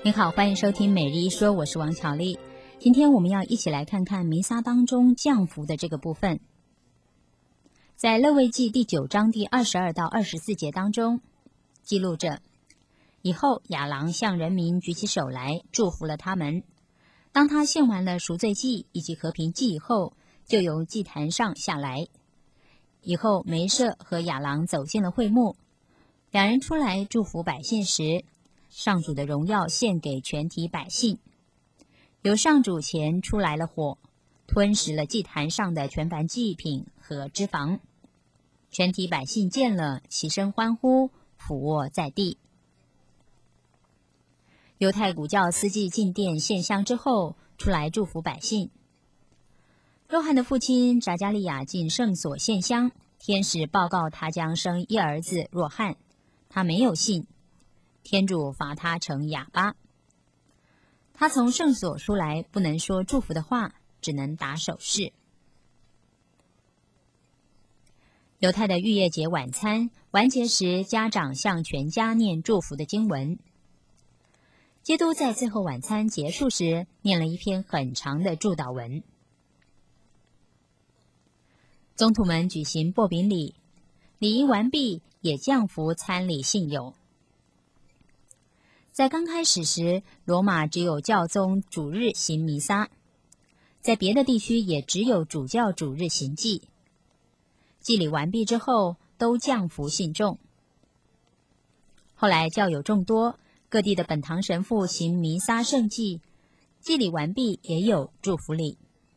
你好，欢迎收听每日一说，我是王巧丽。今天我们要一起来看看弥撒当中降福的这个部分。在勒未记第9章第22到24节当中，记录着以后亚郎向人民举起手来，祝福了他们。当他献完了赎罪祭以及和平祭以后，就由祭坛上下来。以后梅瑟和亚郎走进了会幕，两人出来祝福百姓时，上主的荣耀献给全体百姓。由上主前出来了火，吞食了祭坛上的全燔祭品和脂肪。全体百姓见了，齐声欢呼，俯卧在地。犹太古教司祭进殿献香之后，出来祝福百姓。若翰的父亲匝加利亚进圣所献香，天使报告他将生一儿子若翰，他没有信，天主罚他成哑巴。他从圣所出来，不能说祝福的话，只能打手势。犹太的逾越节晚餐完结时，家长向全家念祝福的经文。基督在最后晚餐结束时，念了一篇很长的祝祷文。宗徒们举行擘饼礼，礼仪完毕，也降福参礼信友。在刚开始时，罗马只有教宗主日行弥撒，在别的地区也只有主教主日行祭。祭礼完毕之后，都降福信众。后来教友众多，各地的本堂神父行弥撒圣祭，祭礼完毕也有祝福礼。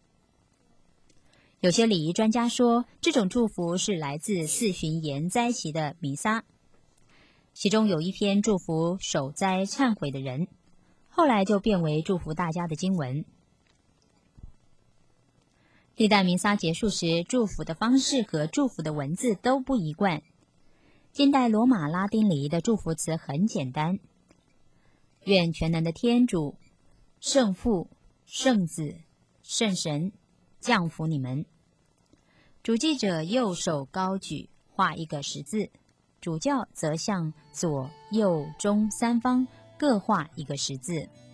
有些礼仪专家说，这种祝福是来自四旬严灾期的弥撒，其中有一篇祝福守灾忏悔的人，后来就变为祝福大家的经文。历代弥撒结束时，祝福的方式和祝福的文字都不一贯。近代罗马拉丁礼仪的祝福词很简单：愿全能的天主、圣父、圣子、圣神降福你们。主祭者右手高举，画一个十字，主教则向左、右、中三方各画一个十字。